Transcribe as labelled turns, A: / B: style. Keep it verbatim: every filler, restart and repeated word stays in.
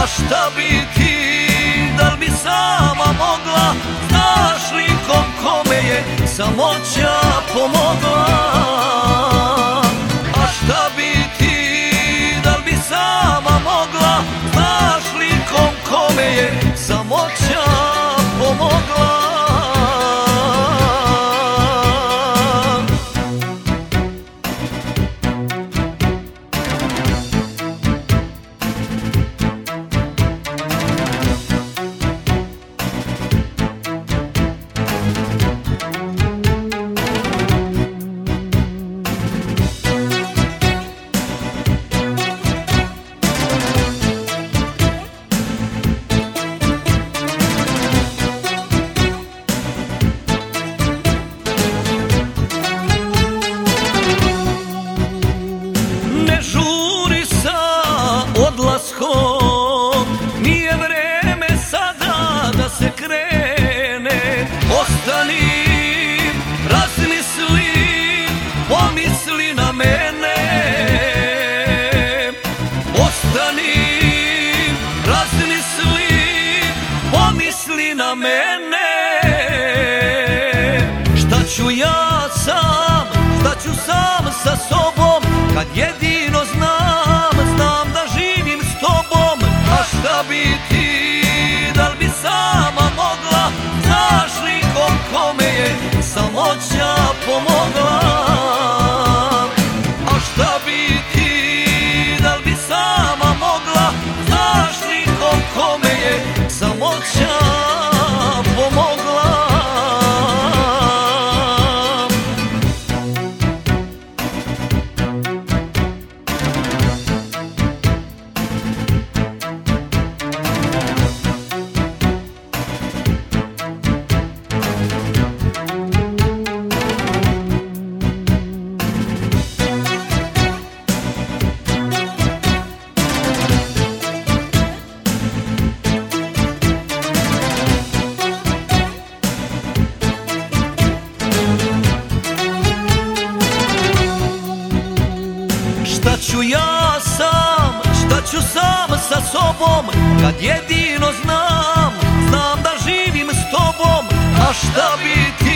A: šta bi ti, da li bi sama mogla? Znaš li kom kome je samoća pomogla? A šta bi ti, da li bi sama mogla? Znaš li kom kome je samoća pomogla? Nije vreme sada da se krene. Ostani, razmisli, pomisli na mene. Ostani, razmisli, pomisli na mene. Šta ću ja sam, šta ću sam sa sobom, kad jedino znam, znam da živim s tobom. A šta bi ti, da li bi sama mogla? Znaš li kom kome je samoća pomogla? A šta bi ti, da li bi sama mogla? Znaš li kom kome je samoća pomogla? Šta ću ja sam, šta ću sam sa sobom, kad jedino znam, znam da živim s tobom. A šta bi ti,